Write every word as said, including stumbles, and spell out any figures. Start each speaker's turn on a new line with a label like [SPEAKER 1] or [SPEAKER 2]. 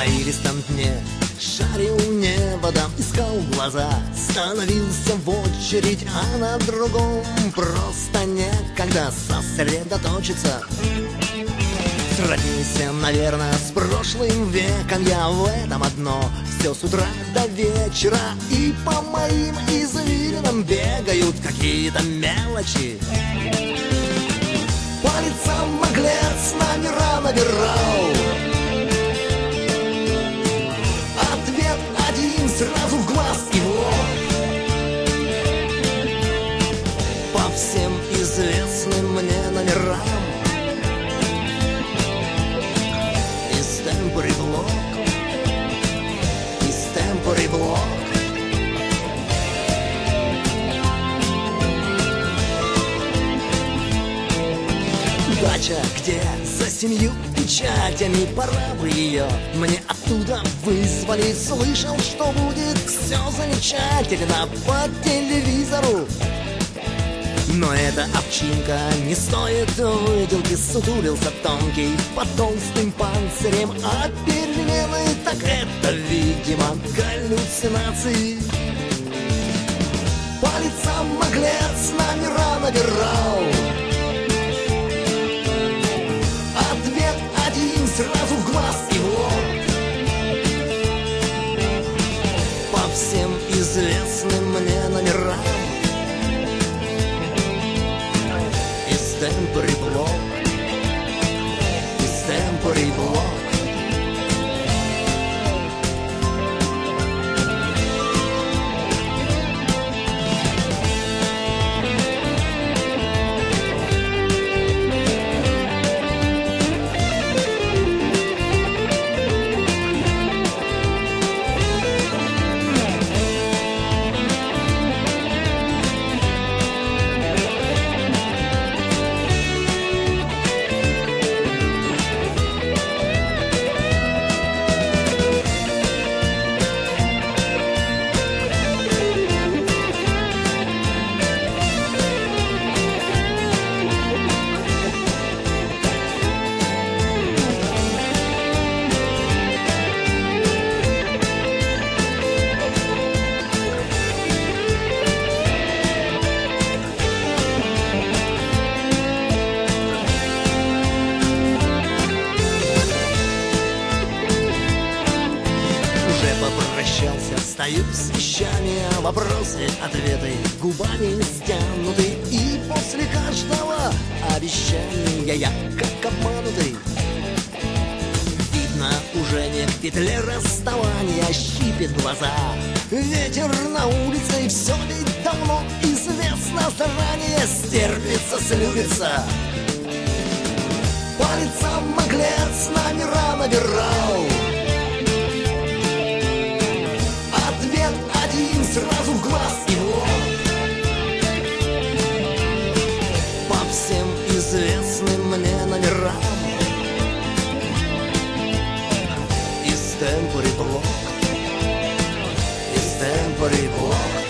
[SPEAKER 1] на илистом дне шарил небо, там искал глаза, становился в очередь, а на другом просто некогда сосредоточиться. Сроднился, наверное, с прошлым веком я в этом одно. Все с утра до вечера, и по моим извилинам бегают какие-то мелочи. По лицам наглец номера набирал. Ответ один сразу в глаз и в лоб. По всем известным мне номерам. Истемпори блок, истемпори блок. Дача, где за семью печатями, пора бы ее мне оттуда вызвали. Слышал, что будет все замечательно по телевизору. Но эта овчинка не стоит выделки. Сутулился тонкий под толстым панцирем, а перемены, так это, видимо, галлюцинации. По лицам наглец номера набирал. Ответ один сразу в глаз и в лоб. По всем известным мне номерам. Истемпори блок, истемпори блок. Попрощался, стою с вещами, вопросы, ответы губами стянуты. И после каждого обещания я как обманутый. Видно, уже не в петле расставания, щипит глаза ветер на улице. И все ведь давно известно заранее, стерпится, слюбится. По лицам наглец номера набирал. Сразу в глаз и в лоб. По всем известным мне номерам. Истемпори блок, истемпори блок.